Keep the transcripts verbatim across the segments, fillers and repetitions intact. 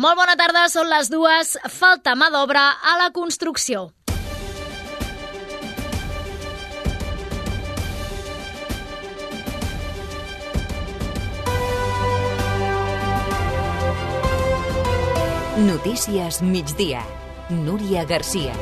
Molt bona tarda, són les dues. Falta mà d'obra a la construcció. Notícies migdia. Núria Garcia.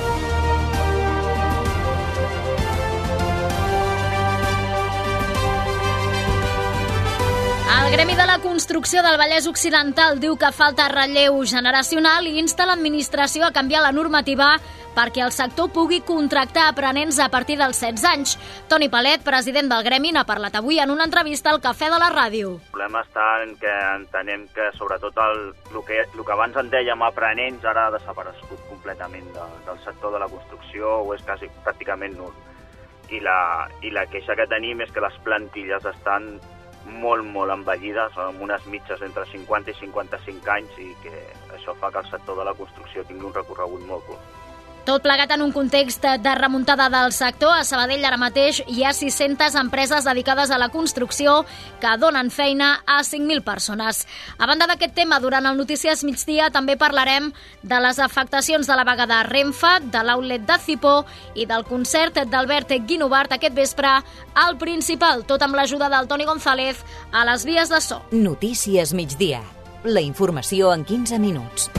El Gremi de la Construcció del Vallès Occidental diu que falta relleu generacional i insta l'administració a canviar la normativa perquè el sector pugui contractar aprenents a partir dels setze anys. Toni Palet, president del Gremi, n'ha parlat avui en una entrevista al Cafè de la Ràdio. El problema està en què entenem que sobretot el, el, que, el que abans en dèiem aprenents ara ha desaparegut completament de, del sector de la construcció o és quasi pràcticament nul. I la, i la queixa que tenim és que les plantilles estan molt, molt envellides, amb unes mitges entre cinquanta i cinquanta-cinc anys i que això fa que el sector de la construcció tingui un recorregut molt curt. Tot plegat en un context de remuntada del sector. A Sabadell ara mateix hi ha sis-centes empreses dedicades a la construcció que donen feina a cinc mil persones. A banda d'aquest tema, durant el Notícies Migdia també parlarem de les afectacions de la vaga de Renfe, de l'outlet de Cipo i del concert d'Albert Guinovart aquest vespre al Principal, tot amb l'ajuda del Toni González a les vies de so. Notícies Migdia. La informació en quinze minuts.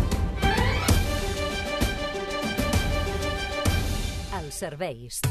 Serveis.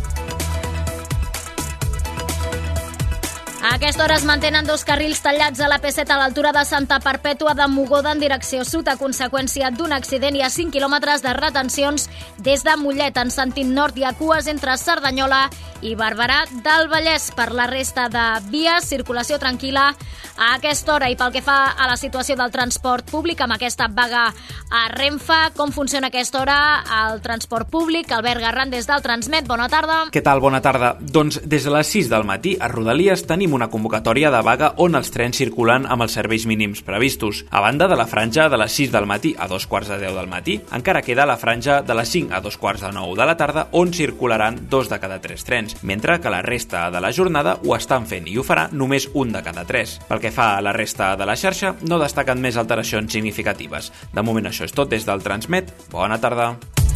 A aquesta hora es mantenen dos carrils tallats a la P set a l'altura de Santa Perpètua de Mogoda en direcció sud a conseqüència d'un accident i a cinc quilòmetres de retencions des de Mollet en sentit nord i a cues entre Cerdanyola i Barberà del Vallès. Per la resta de vies, circulació tranquil·la a aquesta hora. I pel que fa a la situació del transport públic amb aquesta vaga a Renfe, com funciona a aquesta hora el transport públic? Albert Garran des del Transmet, bona tarda. Què tal? Bona tarda. Doncs des de les sis del matí a Rodalies tenim una convocatòria de vaga on els trens circulen amb els serveis mínims previstos. A banda de la franja de les sis del matí a dos quarts de deu del matí, encara queda la franja de les cinc a dos quarts de nou de la tarda on circularan dos de cada tres trens, mentre que la resta de la jornada ho estan fent i ho farà només un de cada tres. Pel que fa a la resta de la xarxa, no destaquen més alteracions significatives. De moment això és tot des del Transmet. Bona tarda.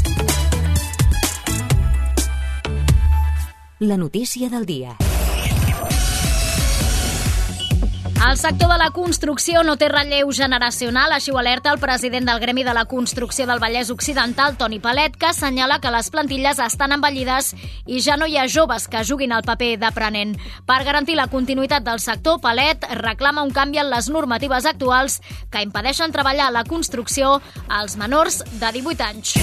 La notícia del dia. El sector de la construcció no té relleu generacional, així ho alerta el president del Gremi de la Construcció del Vallès Occidental, Toni Palet, que assenyala que les plantilles estan envellides i ja no hi ha joves que juguin al paper d'aprenent. Per garantir la continuïtat del sector, Palet reclama un canvi en les normatives actuals que impedeixen treballar a la construcció als menors de divuit anys.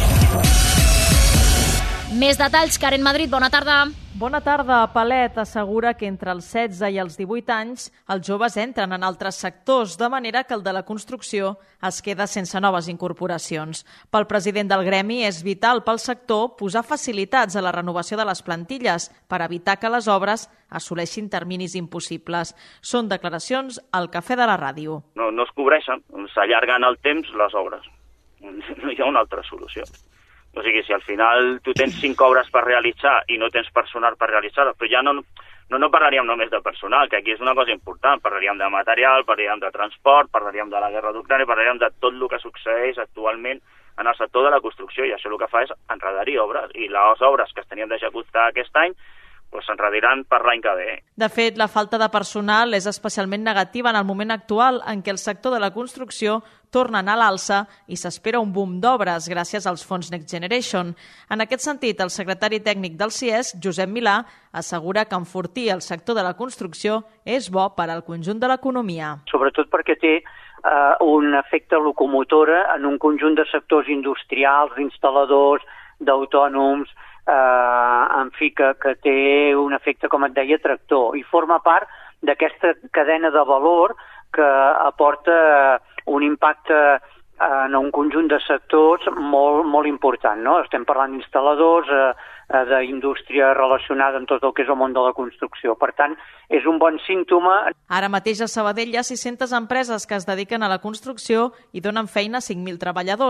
Més detalls, Karen Madrid, bona tarda. Bona tarda. Palet assegura que entre els setze i els divuit anys els joves entren en altres sectors, de manera que el de la construcció es queda sense noves incorporacions. Pel president del Gremi és vital pel sector posar facilitats a la renovació de les plantilles per evitar que les obres assoleixin terminis impossibles. Són declaracions al Cafè de la Ràdio. No, no es cobreixen, s'allarguen el temps les obres. No hi ha una altra solució. O sigui, si al final tu tens cinc obres per realitzar i no tens personal per realitzar-les, però ja no, no, no parlaríem només de personal, que aquí és una cosa important, parlaríem de material, parlaríem de transport, parlaríem de la guerra d'Ucrània, parlaríem de tot el que succeeix actualment en el sector de la construcció, i això el que fa és enredar-hi obres, i les obres que es tenien d'executar aquest any doncs s'enrediran per l'any que ve. De fet, la falta de personal és especialment negativa en el moment actual en què el sector de la construcció torna a anar a l'alça i s'espera un boom d'obres gràcies als fons Next Generation. En aquest sentit, el secretari tècnic del C I E S, Josep Milà, assegura que enfortir el sector de la construcció és bo per al conjunt de l'economia. Sobretot perquè té eh, un efecte locomotora en un conjunt de sectors industrials, instal·ladors, d'autònoms, eh, en fi, que, que té un efecte, com et deia, tractor, i forma part d'aquesta cadena de valor que aporta un impacte en un conjunt de sectors molt, molt important, no? Estem parlant d'instal·ladors, eh, d'indústria relacionada amb tot el que és el món de la construcció. Per tant, és un bon símptoma. Ara mateix a Sabadell hi ha sis-centes empreses que es dediquen a la construcció i donen feina a cinc mil treballadors.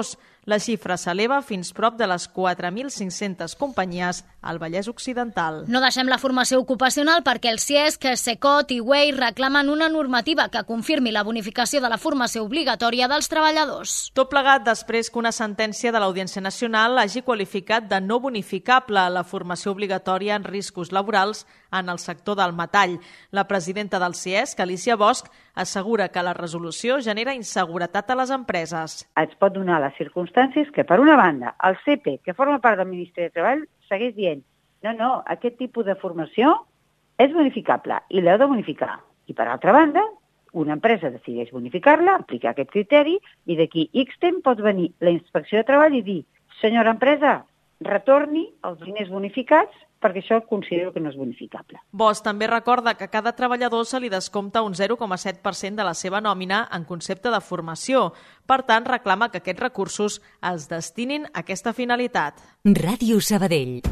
La xifra s'eleva fins prop de les quatre mil cinc-centes companyies al Vallès Occidental. No deixem la formació ocupacional perquè el C I E S, SECOT i U E I reclamen una normativa que confirmi la bonificació de la formació obligatòria dels treballadors. Tot plegat després que una sentència de l'Audiència Nacional hagi qualificat de no bonificable la formació obligatòria en riscos laborals en el sector del metall. La presidenta del C I E S, Alicia Bosch, assegura que la resolució genera inseguretat a les empreses. Es pot donar les circumstàncies que, per una banda, el C P, que forma part del Ministeri de Treball, segueix dient no, no, aquest tipus de formació és bonificable i l'heu de bonificar. I, per altra banda, una empresa decideix bonificar-la, aplicar aquest criteri, i d'aquí X temps pot venir la Inspecció de Treball i dir senyora empresa, retorni els diners bonificats perquè això considero que no és bonificable. Bosch també recorda que a cada treballador se li descompta un zero coma set per cent de la seva nòmina en concepte de formació. Per tant, reclama que aquests recursos es destinin a aquesta finalitat. Ràdio Sabadell.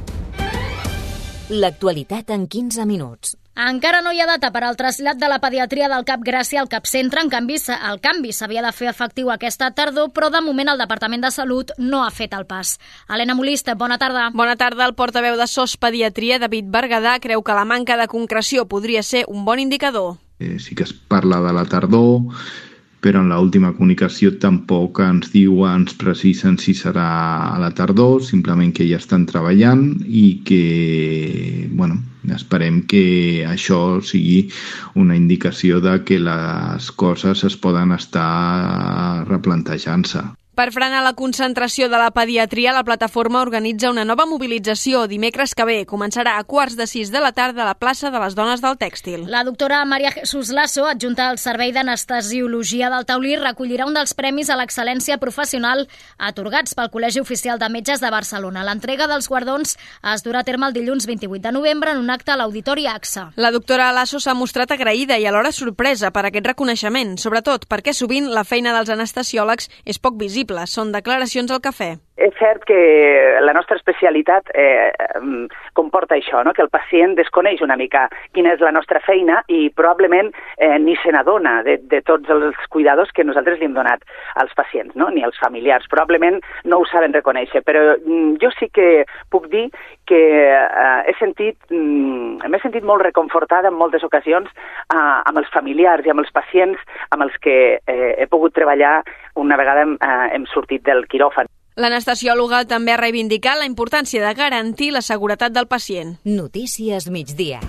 L'actualitat en quinze minuts. Encara no hi ha data per al trasllat de la pediatria del Cap Gràcia al Cap Centre. En canvi, el canvi s'havia de fer efectiu aquesta tardor, però de moment el Departament de Salut no ha fet el pas. Helena Molista, bona tarda. Bona tarda. El portaveu de S O S Pediatria, David Berguedà, creu que la manca de concreció podria ser un bon indicador. Eh, sí que es parla de la tardor, però en l'última comunicació tampoc ens diu, ens precisen si serà a la tardor, simplement que ja estan treballant i que, bueno, esperem que això sigui una indicació de que les coses es poden estar replantejant-se. Per frenar la concentració de la pediatria, la plataforma organitza una nova mobilització dimecres que ve. Començarà a quarts de sis de la tarda a la plaça de les Dones del Tèxtil. La doctora Maria Jesús Lasso, adjunta al Servei d'Anestesiologia del Taulí, recollirà un dels premis a l'excel·lència professional atorgats pel Col·legi Oficial de Metges de Barcelona. L'entrega dels guardons es durà a terme el dilluns vint-i-vuit de novembre en un acte a l'Auditori A X A. La doctora Lasso s'ha mostrat agraïda i alhora sorpresa per aquest reconeixement, sobretot perquè sovint la feina dels anestesiòlegs és poc visible. Són declaracions al Cafè. És cert que la nostra especialitat eh, comporta això, no? Que el pacient desconeix una mica quina és la nostra feina i probablement eh, ni se n'adona de, de tots els cuidadors que nosaltres li hem donat als pacients, no? Ni als familiars. Probablement no ho saben reconèixer, però mm, jo sí que puc dir que eh, he sentit, mm, m'he sentit molt reconfortada en moltes ocasions eh, amb els familiars i amb els pacients amb els que eh, he pogut treballar una vegada hem, eh, hem sortit del quiròfan. L'anestesiòloga també ha reivindicat la importància de garantir la seguretat del pacient. Notícies migdia.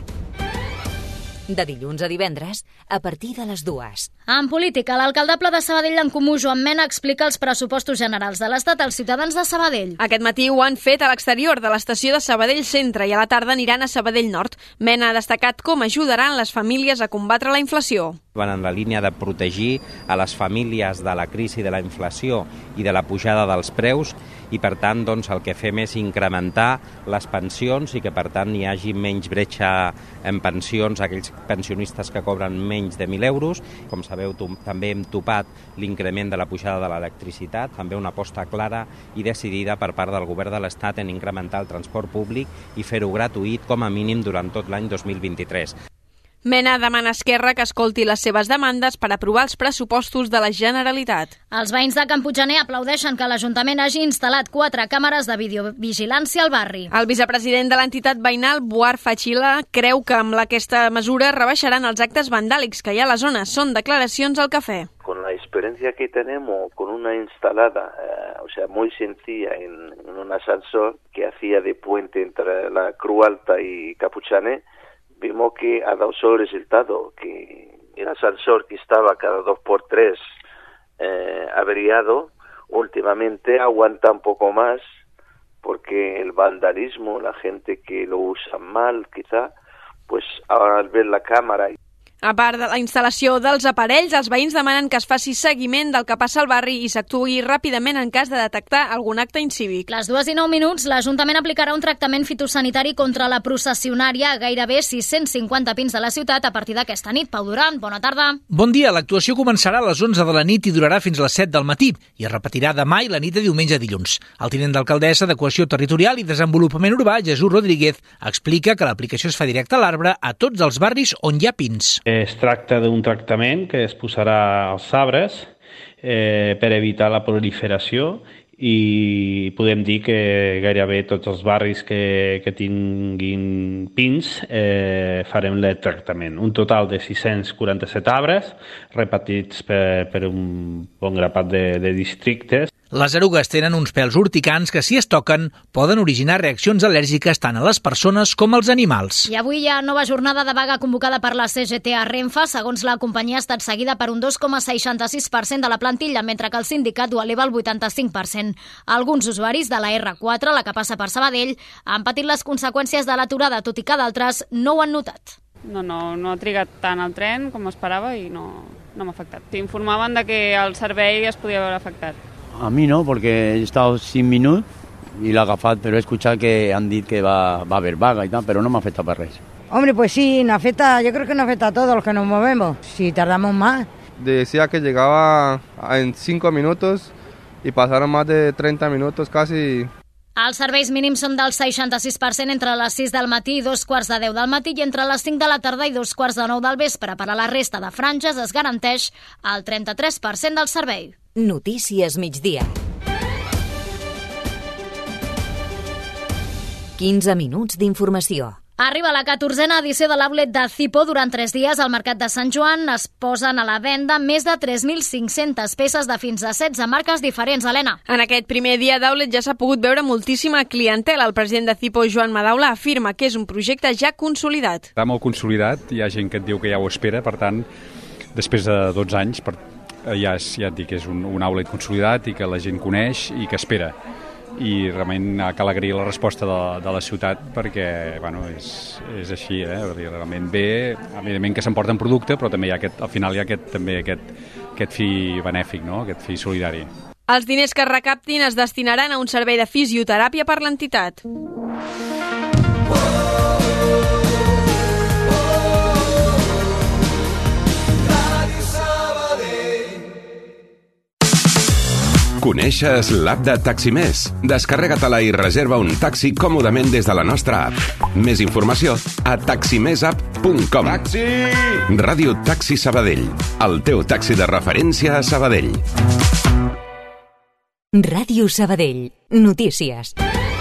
De dilluns a divendres, a partir de les dues. En política, l'alcaldable de Sabadell en Comú, Joan Mena, explica els pressupostos generals de l'Estat als ciutadans de Sabadell. Aquest matí ho han fet a l'exterior de l'estació de Sabadell Centre i a la tarda aniran a Sabadell Nord. Mena ha destacat com ajudaran les famílies a combatre la inflació. Van en la línia de protegir a les famílies de la crisi de la inflació i de la pujada dels preus i, per tant, doncs, el que fem és incrementar les pensions i que, per tant, hi hagi menys bretxa en pensions a aquells pensionistes que cobren menys de mil euros. Com sabeu, també hem topat l'increment de la pujada de l'electricitat, també una aposta clara i decidida per part del Govern de l'Estat en incrementar el transport públic i fer-ho gratuït com a mínim durant tot l'any dos mil vint-i-tres. Mena demana a Esquerra que escolti les seves demandes per aprovar els pressupostos de la Generalitat. Els veïns de Can Puiggener aplaudeixen que l'Ajuntament hagi instal·lat quatre càmeres de videovigilància al barri. El vicepresident de l'entitat veïnal, Buar Fatxila, creu que amb aquesta mesura rebaixaran els actes vandàlics que hi ha a la zona. Són declaracions al Cafè. Con la experiencia que tenemos con una instalada, eh, o sea, muy sencilla en, en un ascensor que hacía de puente entre la Cruz Alta y Capuchané, vimos que ha dado solo resultado, que el ascensor que estaba cada dos por tres eh, averiado, últimamente aguanta un poco más, porque el vandalismo, la gente que lo usa mal, quizá, pues ahora al ver la cámara... A part de la instal·lació dels aparells, els veïns demanen que es faci seguiment del que passa al barri i s'actuï ràpidament en cas de detectar algun acte incívic. Les dues i nou minuts, l'Ajuntament aplicarà un tractament fitosanitari contra la processionària a gairebé sis-cents cinquanta pins de la ciutat a partir d'aquesta nit. Pau Duran, bona tarda. Bon dia. L'actuació començarà a les onze de la nit i durarà fins a les set del matí i es repetirà demà i la nit de diumenge a dilluns. El tinent d'alcaldessa de Cohesió Territorial i Desenvolupament Urbà, Jesús Rodríguez, explica que l'aplicació es fa directa a l'arbre a tots els barris on hi ha pins. Es tracta d'un tractament que es posarà als arbres eh, per evitar la proliferació i podem dir que gairebé tots els barris que, que tinguin pins eh, farem el tractament. Un total de sis-cents quaranta-set arbres repartits per, per un bon grapat de, de districtes. Les erugues tenen uns pèls urticants que, si es toquen, poden originar reaccions al·lèrgiques tant a les persones com als animals. I avui hi ha nova jornada de vaga convocada per la C G T a Renfe. Segons la companyia, ha estat seguida per un dos coma seixanta-sis per cent de la plantilla, mentre que el sindicat ho eleva al vuitanta-cinc per cent. Alguns usuaris de la erre quatre, la que passa per Sabadell, han patit les conseqüències de l'aturada, tot i que d'altres no ho han notat. No, no, no ha trigat tant el tren com esperava i no, no m'ha afectat. Informaven de que el servei es podia haver afectat. A mí no, porque he estado sin minutos y la agafat, pero he escuchado que han dicho que va, va a haber vaga y tal, pero no me afecta para res. Hombre, pues sí, nos afecta, yo creo que nos afecta a todos los que nos movemos, si tardamos más. Decía que llegaba en cinco minutos y pasaron más de treinta minutos casi. Els serveis mínims són del seixanta-sis per cent entre les sis del matí i dos quarts de deu del matí i entre les cinc de la tarda i dos quarts de nou del vespre. Per a la resta de franges es garanteix el trenta-tres per cent del servei. Notícies migdia. quinze minuts d'informació. Arriba la catorzena edició de l'outlet de Zipo. Durant tres dies al Mercat de Sant Joan es posen a la venda més de tres mil cinc-centes peces de fins a setze marques diferents. Helena. En aquest primer dia d'outlet ja s'ha pogut veure moltíssima clientela. El president de Zipo, Joan Madaula, afirma que és un projecte ja consolidat. Està molt consolidat, hi ha gent que et diu que ja ho espera, per tant, després de dotze anys, per, ja, és, ja et dic que és un, un outlet consolidat i que la gent coneix i que espera. I realment cal agrair la resposta de, de la ciutat perquè bueno, és, és així, eh? Realment bé, evidentment que s'emporten producte, però també hi ha aquest, al final hi ha aquest, també aquest, aquest fi benèfic, no? Aquest fi solidari. Els diners que es recaptin es destinaran a un servei de fisioteràpia per l'entitat. Coneixes l'app de Taximés? Descarrega-te-la i reserva un taxi còmodament des de la nostra app. Més informació a taximessapp punt com. Taxi! Ràdio Taxi Sabadell, el teu taxi de referència a Sabadell. Ràdio Sabadell. Notícies.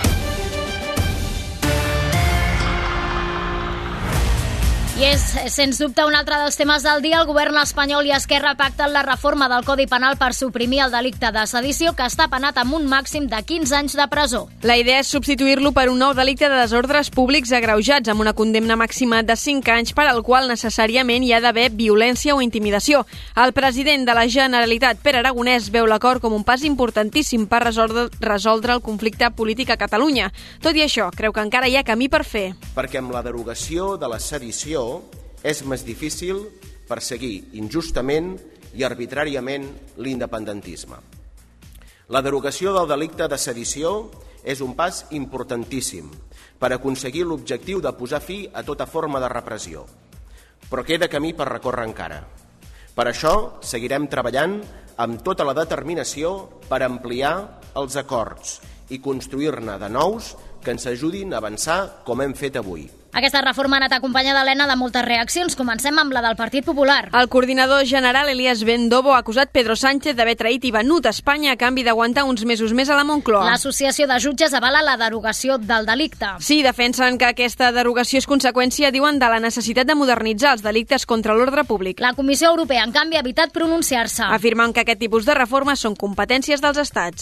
I és, sens dubte, un altre dels temes del dia. El govern espanyol i Esquerra pacten la reforma del Codi Penal per suprimir el delicte de sedició, que està penat amb un màxim de quinze anys de presó. La idea és substituir-lo per un nou delicte de desordres públics agreujats, amb una condemna màxima de cinc anys, per al qual necessàriament hi ha d'haver violència o intimidació. El president de la Generalitat, Pere Aragonès, veu l'acord com un pas importantíssim per resoldre, resoldre el conflicte polític a Catalunya. Tot i això, creu que encara hi ha camí per fer. Perquè amb la derogació de la sedició és més difícil perseguir injustament i arbitràriament l'independentisme. La derogació del delicte de sedició és un pas importantíssim per aconseguir l'objectiu de posar fi a tota forma de repressió. Però queda camí per recórrer encara. Per això seguirem treballant amb tota la determinació per ampliar els acords i construir-ne de nous que ens ajudin a avançar com hem fet avui. Aquesta reforma ha anat acompanyada, Helena, de moltes reaccions. Comencem amb la del Partit Popular. El coordinador general, Elías Bendovo, ha acusat Pedro Sánchez d'haver traït i venut Espanya a canvi d'aguantar uns mesos més a la Moncloa. L'Associació de Jutges avala la derogació del delicte. Sí, defensen que aquesta derogació és conseqüència, diuen, de la necessitat de modernitzar els delictes contra l'ordre públic. La Comissió Europea, en canvi, ha evitat pronunciar-se. Afirmen que aquest tipus de reformes són competències dels estats.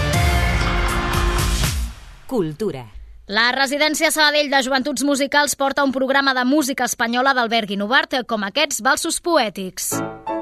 Cultura. La Residència Sabadell de Joventuts Musicals porta un programa de música espanyola d'Albert Guinovart, com aquests valsos poètics.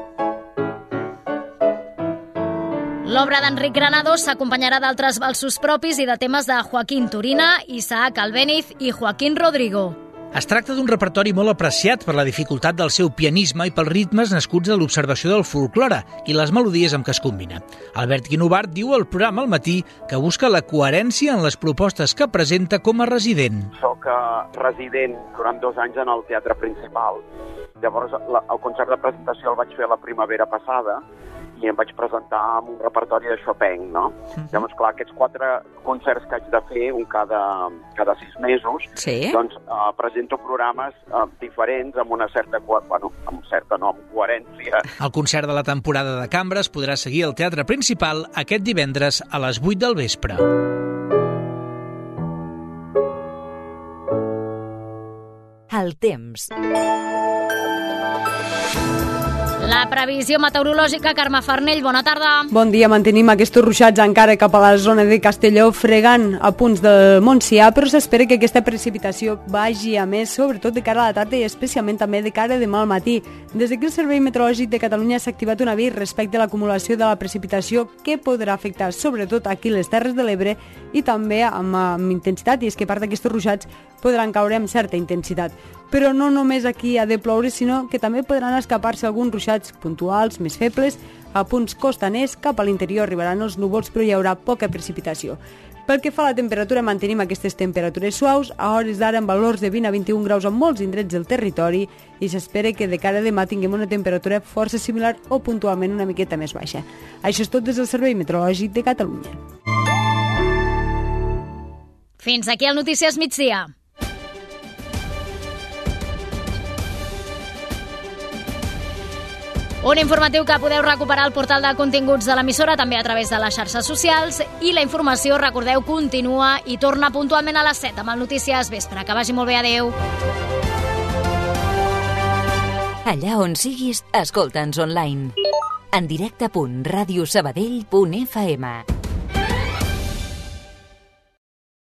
L'obra d'Enric Granados s'acompanyarà d'altres valsos propis i de temes de Joaquín Turina, Isaac Albéniz i Joaquín Rodrigo. Es tracta d'un repertori molt apreciat per la dificultat del seu pianisme i pels ritmes nascuts de l'observació del folklore i les melodies amb què es combina. Albert Guinovart diu al programa al matí que busca la coherència en les propostes que presenta com a resident. Soc resident durant dos anys en el Teatre Principal. Llavors, la, el concert de presentació el vaig fer la primavera passada i em vaig presentar amb un repertori de Chopin, no? Uh-huh. Llavors, clar, aquests quatre concerts que haig de fer, un cada, cada sis mesos, sí? doncs uh, presento programes uh, diferents amb una certa, bueno, amb certa no, amb coherència. El concert de la temporada de cambra es podrà seguir al Teatre Principal aquest divendres a les vuit del vespre. El temps. La previsió meteorològica, Carme Farnell, bona tarda. Bon dia, mantenim aquests ruixats encara cap a la zona de Castelló, fregant a punts del Montsià, però s'espera que aquesta precipitació vagi a més, sobretot de cara a la tarda i especialment també de cara a demà al matí. Des d'aquí el Servei Meteorològic de Catalunya s'ha activat un avís respecte a l'acumulació de la precipitació que podrà afectar sobretot aquí les Terres de l'Ebre i també amb, amb intensitat, i és que part d'aquests ruixats podran caure amb certa intensitat. Però no només aquí ha de ploure, sinó que també podran escapar-se alguns ruixats puntuals més febles. A punts costaners, cap a l'interior arribaran els núvols, però hi haurà poca precipitació. Pel que fa a la temperatura, mantenim aquestes temperatures suaus, a hores d'ara amb valors de vint a vint-i-un graus en molts indrets del territori, i s'espera que de cara a demà tinguem una temperatura força similar o puntualment una miqueta més baixa. Això és tot des del Servei Meteorològic de Catalunya. Fins aquí el Notícies Migdia. Un informatiu que podeu recuperar al portal de continguts de l'emissora, també a través de les xarxes socials, i la informació, recordeu, continua i torna puntualment a les set amb el Notícies Vespre. Que vagi molt bé, adeu. Allà on siguis, escolta'ns online. En directe punt radiosabadell punt f m.